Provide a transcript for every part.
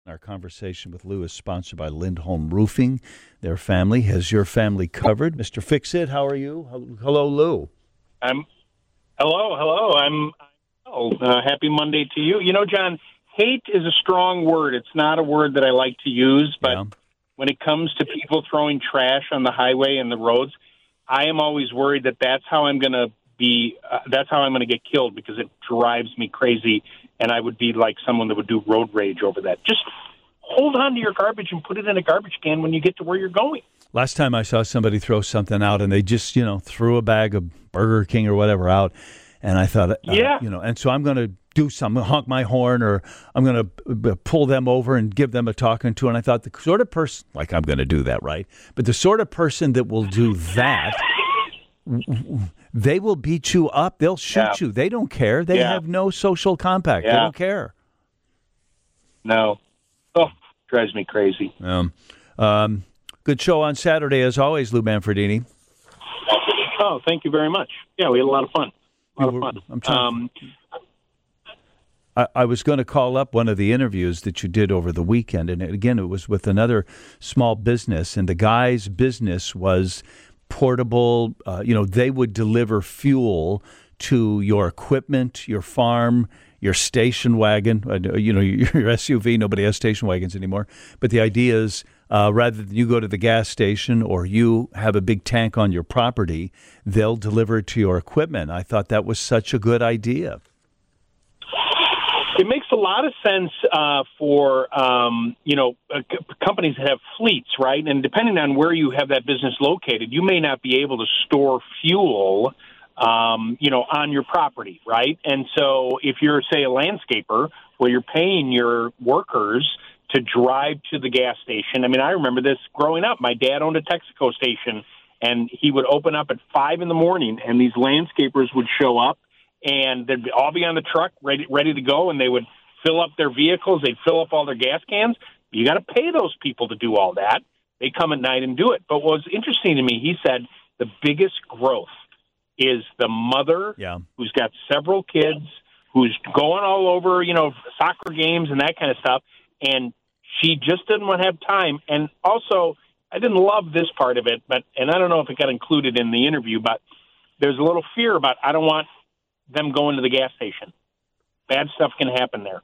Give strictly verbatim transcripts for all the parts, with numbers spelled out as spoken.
Our conversation with Lou is sponsored by Lindholm Roofing. Their family has your family covered. Mister Fix-It, how are you? Hello, Lou. I'm hello, hello. I'm oh, uh, happy Monday to you. You know, John, hate is a strong word. It's not a word that I like to use, but Yeah. when it comes to people throwing trash on the highway and the roads, I am always worried that that's how I'm going to be. Uh, that's how I'm going to get killed because it drives me crazy, and I would be like someone that would do road rage over that. Just hold on to your garbage and put it in a garbage can when you get to where you're going. Last time I saw somebody throw something out, and they just, you know, threw a bag of Burger King or whatever out, and I thought, uh, Yeah. you know, and so I'm going to do something, honk my horn, or I'm going to pull them over and give them a talking to. And I thought the sort of person, like I'm going to do that, right? But the sort of person that will do that, they will beat you up. They'll shoot Yeah. you. They don't care. They Yeah. have no social compact. They Yeah. don't care. No. Oh, drives me crazy. Um, um, good show on Saturday, as always, Lou Manfredini. Oh, thank you very much. Yeah, we had a lot of fun. A lot We were- of fun. I'm trying- Um, I, I was going to call up one of the interviews that you did over the weekend, and again, it was with another small business, and the guy's business was portable. Uh, you know, they would deliver fuel to your equipment, your farm, your station wagon. Uh, you know, your S U V. Nobody has station wagons anymore. But the idea is, uh, rather than you go to the gas station or you have a big tank on your property, they'll deliver it to your equipment. I thought that was such a good idea. It makes a lot of sense uh, for, um, you know, uh, c- companies that have fleets, right? And depending on where you have that business located, you may not be able to store fuel, um, you know, on your property, right? And so if you're, say, a landscaper where you're paying your workers to drive to the gas station. I mean, I remember this growing up. My dad owned a Texaco station, and he would open up at five in the morning, and these landscapers would show up, and they'd all be on the truck ready ready to go, and they would fill up their vehicles. They'd fill up all their gas cans. You got to pay those people to do all that. They come at night and do it. But what was interesting to me, he said the biggest growth is the mother Yeah. who's got several kids, who's going all over, you know, soccer games and that kind of stuff, and she just didn't want to have time. And also, I didn't love this part of it, but and I don't know if it got included in the interview, but there's a little fear about I don't want them going to the gas station. Bad stuff can happen there.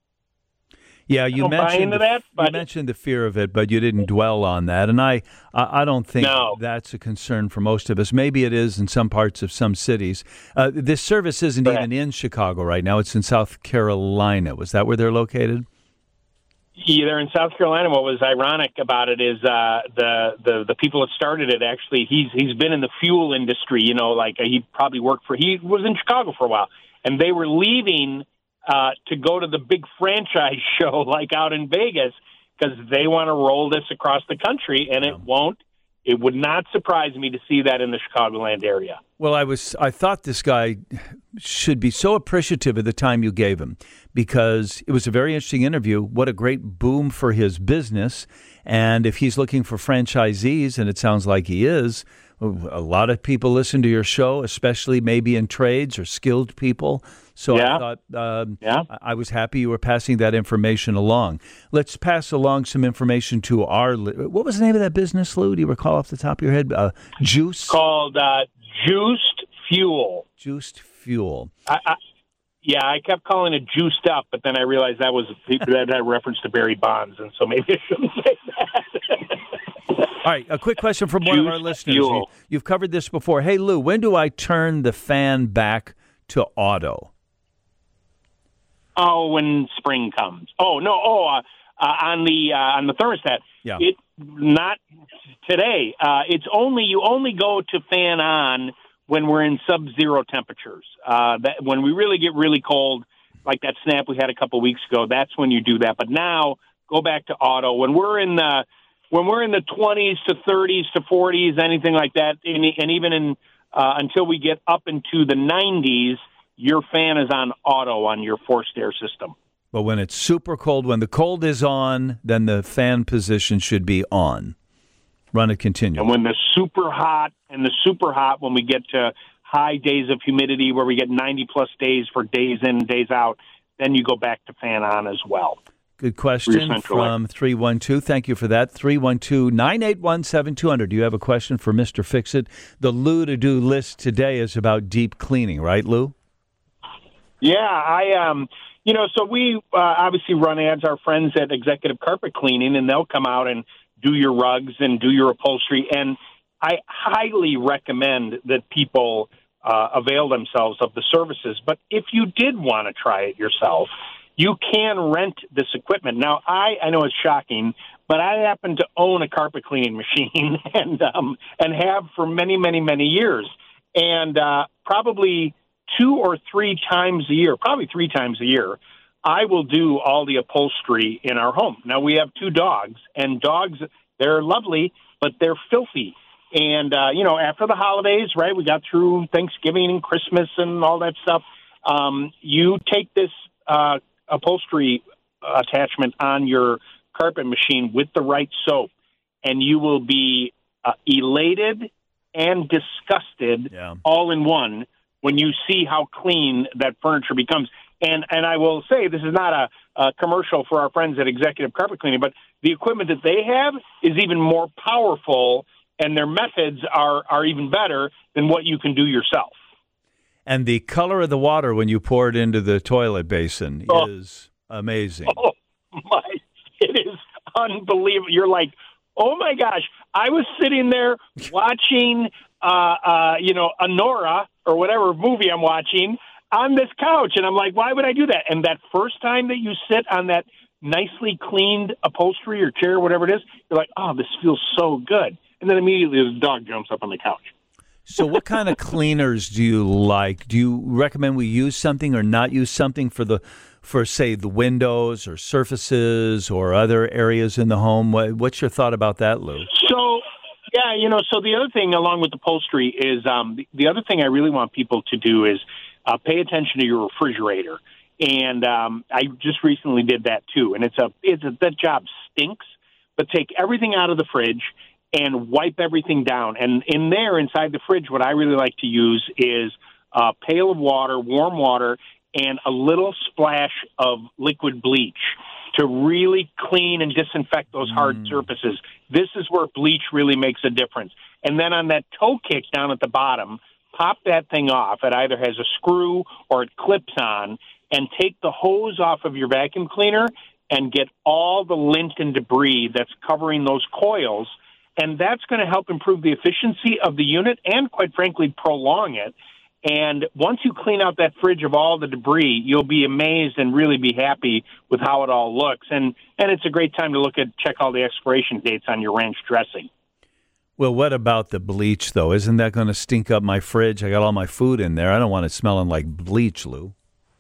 Yeah, you don't buy mentioned into the, that, but- you mentioned the fear of it, but you didn't dwell on that, and I, I, I don't think No. that's a concern for most of us. Maybe it is in some parts of some cities. Uh, this service isn't Correct. even in Chicago right now; it's in South Carolina. Was that where they're located? Yeah, they're in South Carolina. What was ironic about it is uh, the, the the people that started it. Actually, he's he's been in the fuel industry. You know, like uh, he probably worked for. He was in Chicago for a while, and they were leaving uh, to go to the big franchise show, like out in Vegas, because they want to roll this across the country, and it won't. It would not surprise me to see that in the Chicagoland area. Well, I was. I thought this guy should be so appreciative of the time you gave him because it was a very interesting interview. What a great boom for his business. And if he's looking for franchisees, and it sounds like he is, a lot of people listen to your show, especially maybe in trades or skilled people. So Yeah. I thought um, Yeah. I I was happy you were passing that information along. Let's pass along some information to our. Li- what was the name of that business, Lou? Do you recall off the top of your head? Uh, Juice? Called uh, Juiced Fuel. Juiced Fuel. I, I, yeah, I kept calling it Juiced Up, but then I realized that was that had reference to Barry Bonds, and so maybe I shouldn't say that. All right, a quick question from one of our Juiced listeners. Fuel. You, you've covered this before. Hey, Lou, when do I turn the fan back to auto? Oh, when spring comes. Oh no. Oh, uh, uh, on the uh, on the thermostat. Yeah. It not today. Uh, it's only you only go to fan on when we're in sub-zero temperatures. Uh, that when we really get really cold, like that snap we had a couple weeks ago. That's when you do that. But now go back to auto when we're in the when we're in the twenties to thirties to forties, anything like that, and, and even in uh, until we get up into the nineties. Your fan is on auto on your forced air system. But when it's super cold, when the cold is on, then the fan position should be on. Run it continually. And when the super hot and the super hot, when we get to high days of humidity where we get ninety plus days for days in, days out, then you go back to fan on as well. Good question from three one two. Thank you for that. three one two, nine eight one, seven two zero zero. Do you have a question for Mister Fix-It? The Lou to-do list today is about deep cleaning, right, Lou? Yeah, I, um, you know, so we uh, obviously run ads, our friends at Executive Carpet Cleaning, and they'll come out and do your rugs and do your upholstery. And I highly recommend that people uh, avail themselves of the services. But if you did want to try it yourself, you can rent this equipment. Now, I, I know it's shocking, but I happen to own a carpet cleaning machine and um, and have for many, many, many years. And uh, probably two or three times a year, probably three times a year, I will do all the upholstery in our home. Now, we have two dogs, and dogs, they're lovely, but they're filthy. And, uh, you know, after the holidays, right, we got through Thanksgiving and Christmas and all that stuff. Um, you take this uh, upholstery attachment on your carpet machine with the right soap, and you will be uh, elated and disgusted yeah. all in one when you see how clean that furniture becomes. And and I will say, this is not a, a commercial for our friends at Executive Carpet Cleaning, but the equipment that they have is even more powerful, and their methods are, are even better than what you can do yourself. And the color of the water when you pour it into the toilet basin oh. is amazing. Oh, my. It is unbelievable. You're like, oh, my gosh. I was sitting there watching, uh, uh, you know, Anora or whatever movie I'm watching on this couch. And I'm like, why would I do that? And that first time that you sit on that nicely cleaned upholstery or chair, whatever it is, you're like, oh, this feels so good. And then immediately the dog jumps up on the couch. So what kind of cleaners do you like? Do you recommend we use something or not use something for the, for say the windows or surfaces or other areas in the home? What's your thought about that, Lou? So, yeah, you know, so the other thing along with upholstery is um, the, the other thing I really want people to do is uh, pay attention to your refrigerator. And um, I just recently did that too. And it's a, it's a, that job stinks, but take everything out of the fridge and wipe everything down. And in there, inside the fridge, what I really like to use is a pail of water, warm water, and a little splash of liquid bleach to really clean and disinfect those hard mm. surfaces. This is where bleach really makes a difference. And then on that toe kick down at the bottom, pop that thing off. It either has a screw or it clips on, and take the hose off of your vacuum cleaner and get all the lint and debris that's covering those coils. And that's going to help improve the efficiency of the unit and, quite frankly, prolong it. And once you clean out that fridge of all the debris, you'll be amazed and really be happy with how it all looks. And and it's a great time to look at, check all the expiration dates on your ranch dressing. Well, what about the bleach, though? Isn't that going to stink up my fridge? I got all my food in there. I don't want it smelling like bleach, Lou.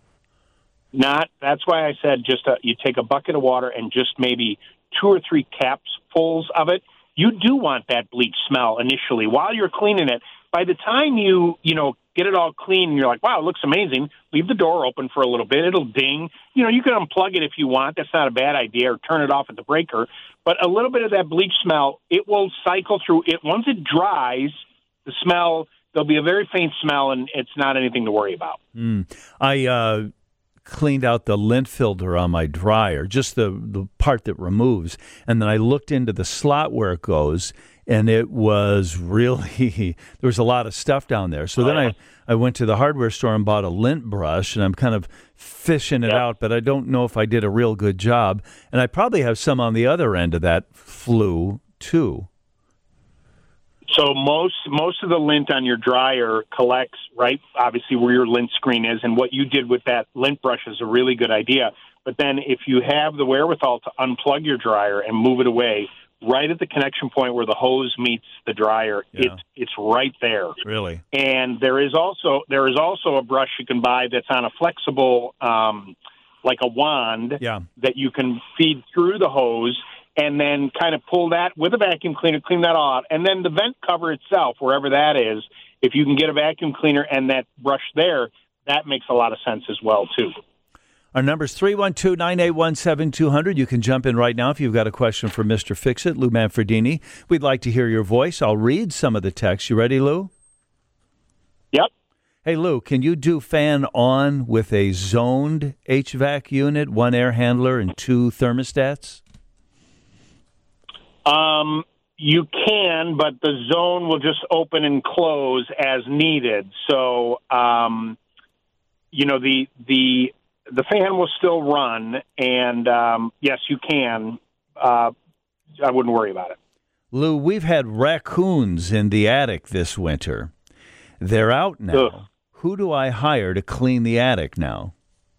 Not. That's why I said just a, you take a bucket of water and just maybe two or three caps fulls of it. You do want that bleach smell initially while you're cleaning it. By the time you, you know, get it all clean and you're like, wow, it looks amazing, leave the door open for a little bit. It'll ding. You know, you can unplug it if you want. That's not a bad idea, or turn it off at the breaker. But a little bit of that bleach smell, it will cycle through it. Once it dries, the smell, there'll be a very faint smell, and it's not anything to worry about. Mm. I uh, cleaned out the lint filter on my dryer, just the, the part that removes. And then I looked into the slot where it goes, and it was really, there was a lot of stuff down there. So oh, then yeah. I, I went to the hardware store and bought a lint brush, and I'm kind of fishing it yep. out, but I don't know if I did a real good job. And I probably have some on the other end of that flue, too. So most most of the lint on your dryer collects, right, obviously where your lint screen is, and what you did with that lint brush is a really good idea. But then if you have the wherewithal to unplug your dryer and move it away, right at the connection point where the hose meets the dryer, yeah. it's it's right there. Really? And there is also there is also a brush you can buy that's on a flexible, um, like a wand, yeah. that you can feed through the hose, and then kind of pull that with a vacuum cleaner, clean that all out. And then the vent cover itself, wherever that is, if you can get a vacuum cleaner and that brush there, that makes a lot of sense as well, too. Our number is three one two, nine eight one, seven two zero zero. You can jump in right now if you've got a question for Mister Fix-It, Lou Manfredini. We'd like to hear your voice. I'll read some of the text. You ready, Lou? Yep. Hey, Lou, can you do fan on with a zoned H V A C unit, one air handler and two thermostats? Um, you can, but the zone will just open and close as needed. So, um, you know, the the the fan will still run, and um, yes, you can. Uh, I wouldn't worry about it. Lou, we've had raccoons in the attic this winter. They're out now. Ugh. Who do I hire to clean the attic now?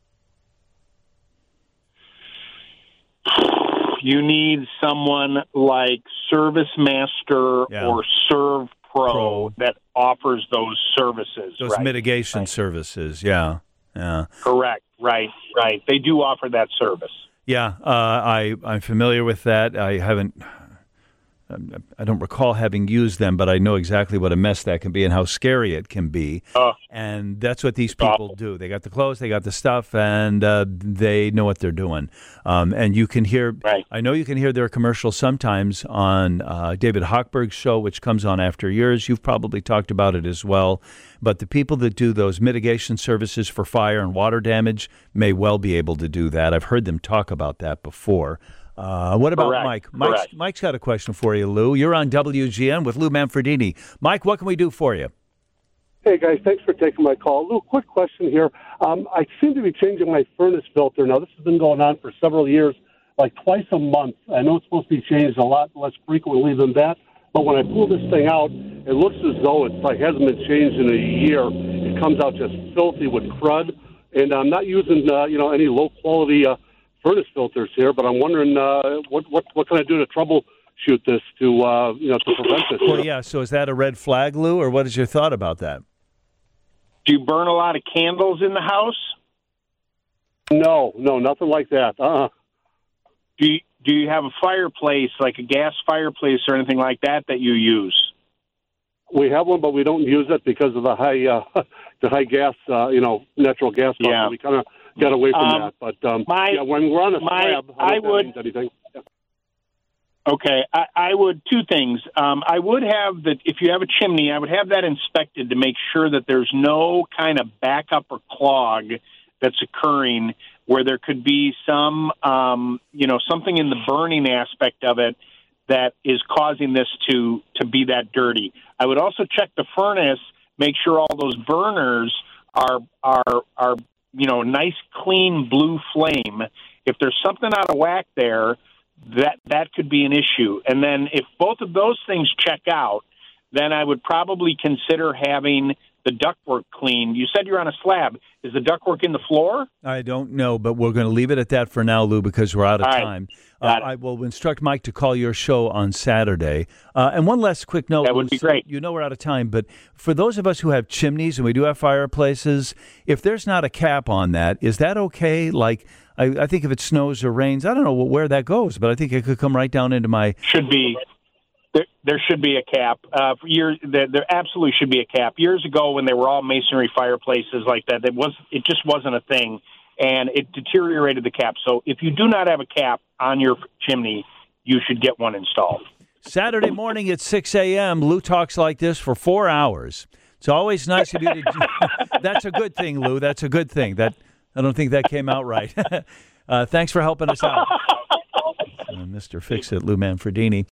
You need someone like Service Master Yeah. or Serve Pro, Pro. that offers those services. Those right? mitigation Right. services, yeah. Yeah. Correct. Right. Right. They do offer that service. Yeah, uh, I, I'm familiar with that. I haven't, I don't recall having used them, but I know exactly what a mess that can be and how scary it can be. Oh. And that's what these people Awful. do. They got the clothes, they got the stuff, and uh, they know what they're doing. Um, and you can hear, Right. I know you can hear their commercials sometimes on uh, David Hochberg's show, which comes on after yours. You've probably talked about it as well. But the people that do those mitigation services for fire and water damage may well be able to do that. I've heard them talk about that before. Uh, what about Correct. Mike? Mike's, Correct. Mike's got a question for you, Lou. You're on W G N with Lou Manfredini. Mike, what can we do for you? Hey, guys, thanks for taking my call. Lou, quick question here. Um, I seem to be changing my furnace filter. Now, this has been going on for several years, like twice a month. I know it's supposed to be changed a lot less frequently than that, but when I pull this thing out, it looks as though it's like hasn't been changed in a year. It comes out just filthy with crud, and I'm not using, uh, you know, any low-quality uh, furnace filters here, but I'm wondering uh, what, what what can I do to troubleshoot this to, uh, you know, to prevent this? Well, yeah, so is that a red flag, Lou, or what is your thought about that? Do you burn a lot of candles in the house? No, no, nothing like that. Uh-uh. Do you, do you have a fireplace, like a gas fireplace or anything like that, that you use? We have one, but we don't use it because of the high, uh, the high gas, uh, you know, natural gas. Cost. Yeah. We kind of got away from Um, that. But um, my- yeah, when we're on a my- slab, I, I don't know if that would- means anything. Yeah. Okay, I, I would two things. Um, I would have that if you have a chimney, I would have that inspected to make sure that there's no kind of backup or clog that's occurring where there could be some, um, you know, something in the burning aspect of it that is causing this to to be that dirty. I would also check the furnace, make sure all those burners are are are you know nice clean blue flame. If there's something out of whack there, that that could be an issue. And then if both of those things check out, then I would probably consider having the ductwork cleaned. You said you're on a slab. Is the ductwork in the floor? I don't know, but we're going to leave it at that for now, Lou, because we're out of All right. time. Uh, Got it. I will instruct Mike to call your show on Saturday. Uh, and one last quick note. That would Lou, be so great. You know we're out of time, but for those of us who have chimneys and we do have fireplaces, if there's not a cap on that, is that okay? Like, I, I think if it snows or rains, I don't know where that goes, but I think it could come right down into my... Should be. There, there should be a cap. Uh, for years, there, there absolutely should be a cap. Years ago, when they were all masonry fireplaces like that, it was it just wasn't a thing, and it deteriorated the cap. So if you do not have a cap on your chimney, you should get one installed. Saturday morning at six a.m., Lou talks like this for four hours. It's always nice of you to... That's a good thing, Lou. That's a good thing. That I don't think that came out right. uh, thanks for helping us out. Uh, Mister Fix-It, Lou Manfredini.